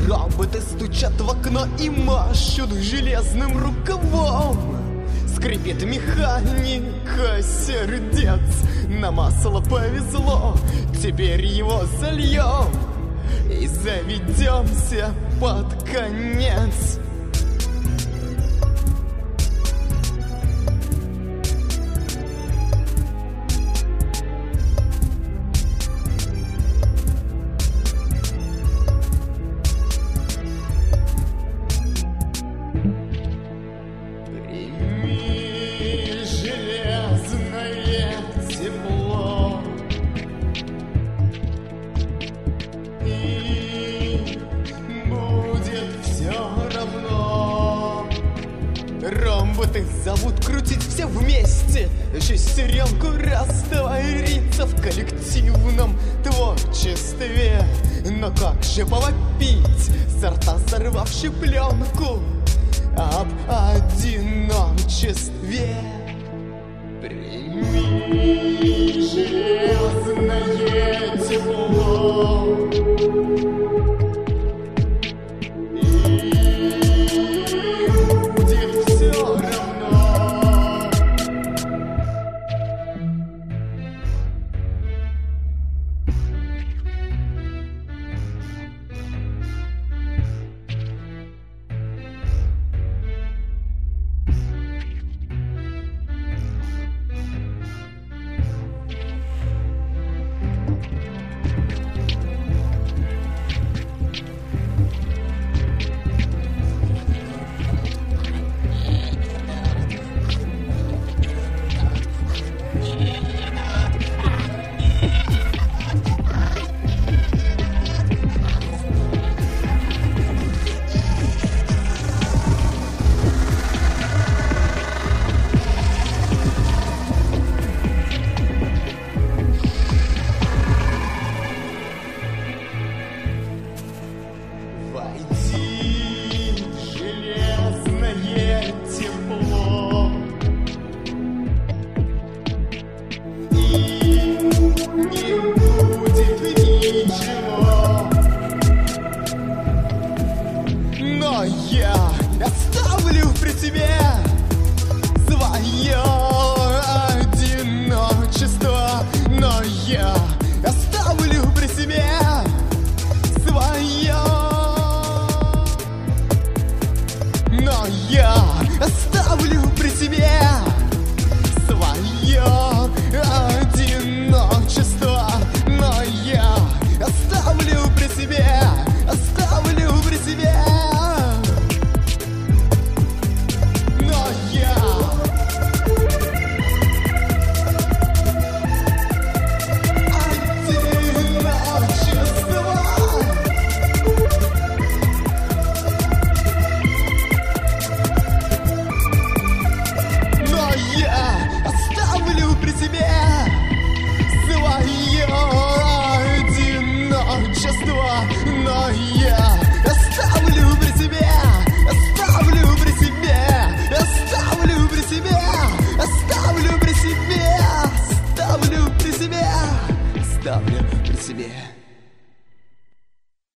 Роботы стучат в окно и машут железным рукавом. Скрипит механика сердец, на масло повезло, теперь его зальем и заведемся под конец. Роботы зовут крутить все вместе, шестеренку раствориться в коллективном творчестве. Но как же повопить, сорта сорвавши пленку об одиночестве? Прими железное тепло, я оставлю при себе свое одиночество, но я оставлю при себе свое, но я оставлю при себе свое одиночество, но я оставлю при себе, оставлю при себе. Но я оставлю при себе, оставлю при себе, оставлю при себе, оставлю при себе, оставлю при себе, оставлю при себе.